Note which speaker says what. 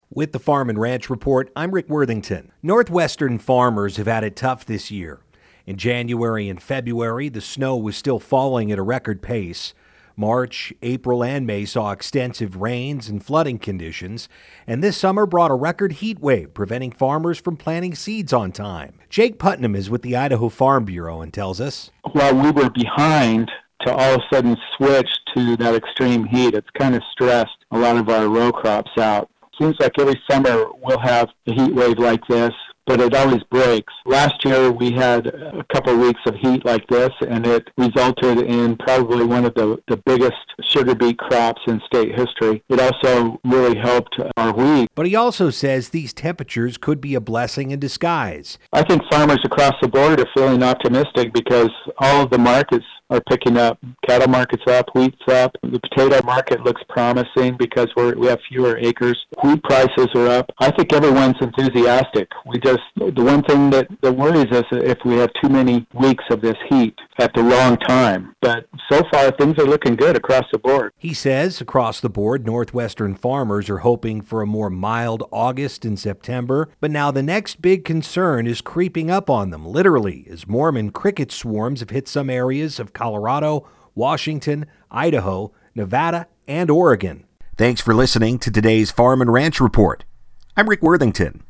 Speaker 1: With the Farm and Ranch Report, I'm Rick Worthington. Northwestern farmers have had it tough this year. In January and February, the snow was still falling at a record pace. March, April, and May saw extensive rains and flooding conditions, and this summer brought a record heat wave, preventing farmers from planting seeds on time. Jake Putnam is with the Idaho Farm Bureau and tells us,
Speaker 2: While we were behind to all of a sudden switch to that extreme heat, it's kind of stressed a lot of our row crops out. Seems like every summer we'll have a heat wave like this, but it always breaks. Last year we had a couple of weeks of heat like this, and it resulted in probably one of the biggest sugar beet crops in state history. It also really helped our wheat.
Speaker 1: But he also says these temperatures could be a blessing in disguise.
Speaker 2: I think farmers across the board are feeling optimistic because all of the markets are picking up. Cattle market's up, wheat's up. The potato market looks promising because we have fewer acres. Wheat prices are up. I think everyone's enthusiastic. The one thing that worries us if we have too many weeks of this heat at the wrong time. But so far, things are looking good across the board.
Speaker 1: He says across the board, Northwestern farmers are hoping for a more mild August and September. But now the next big concern is creeping up on them, literally, as Mormon cricket swarms have hit some areas of Colorado, Washington, Idaho, Nevada, and Oregon. Thanks for listening to today's Farm and Ranch Report. I'm Rick Worthington.